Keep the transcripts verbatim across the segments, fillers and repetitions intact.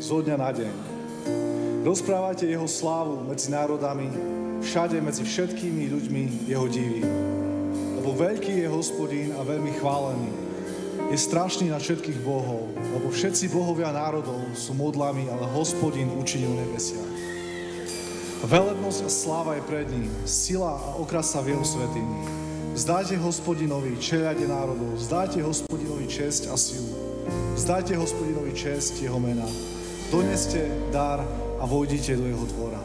zo dňa na deň. Rozprávajte jeho slávu medzi národami, všade medzi všetkými ľuďmi jeho diví. Lebo veľký je Hospodín a veľmi chválený. Je strašný na všetkých bohov, lebo všetci bohovia národov sú modlami, ale Hospodín učinil nebesia. Velebnosť a sláva je pred ním, sila a okrasa v jeho svätyni. Vzdajte Hospodinovi, čeľade národov, vzdajte Hospodinovi česť a silu. Vzdajte Hospodinovi česť jeho mena. Doneste dar a vojdite do jeho dvora.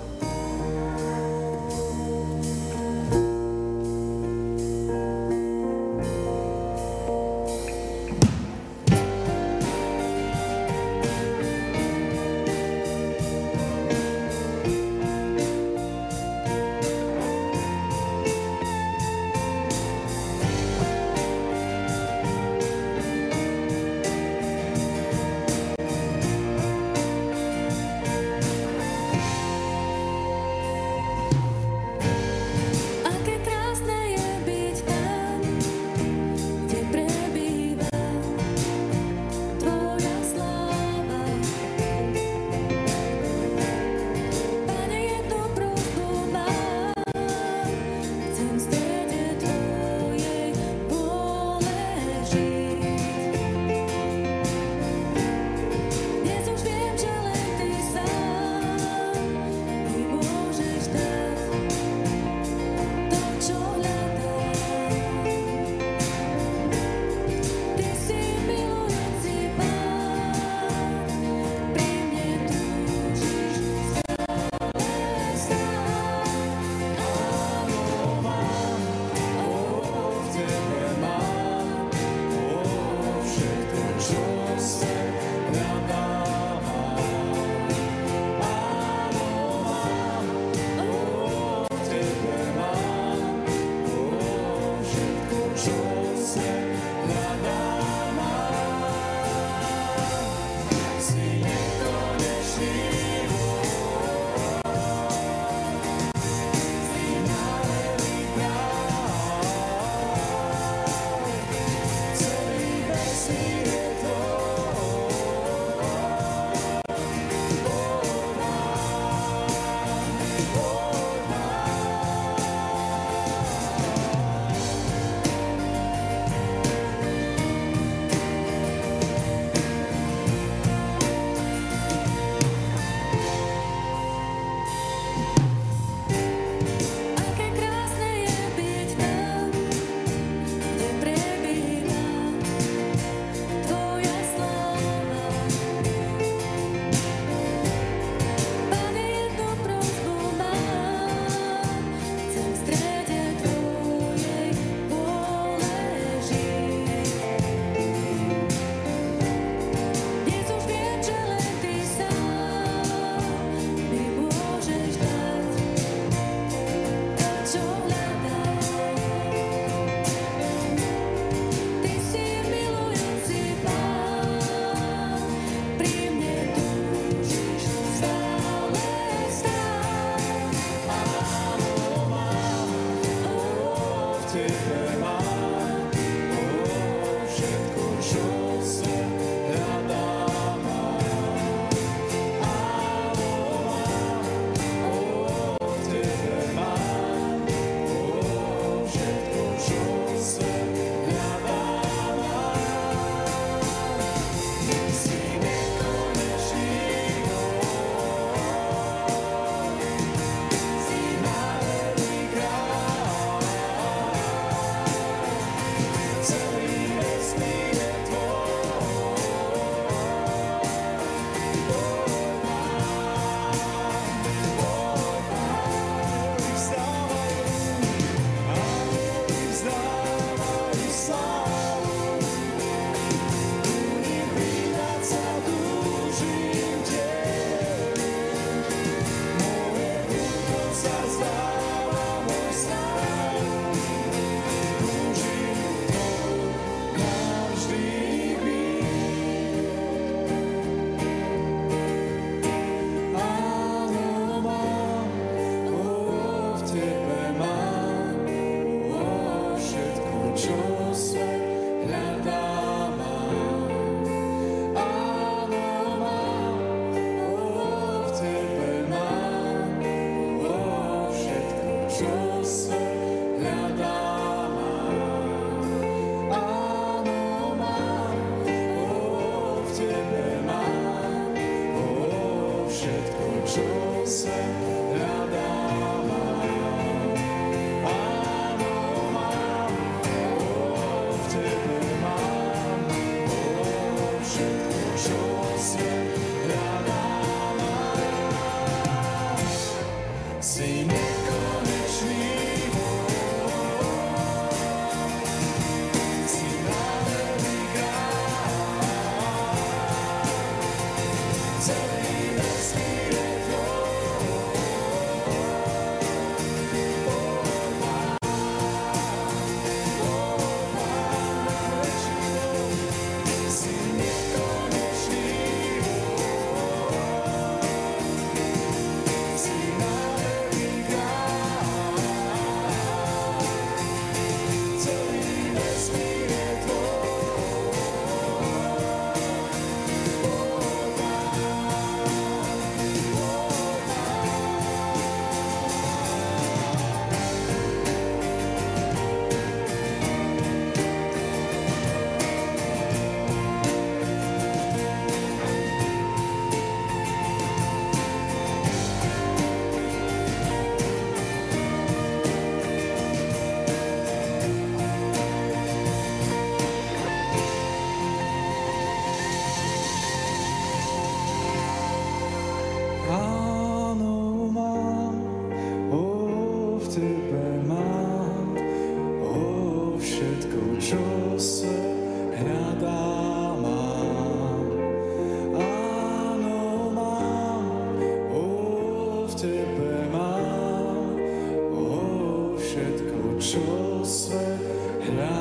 v tebe mám, o všetko, čo svet hľadá.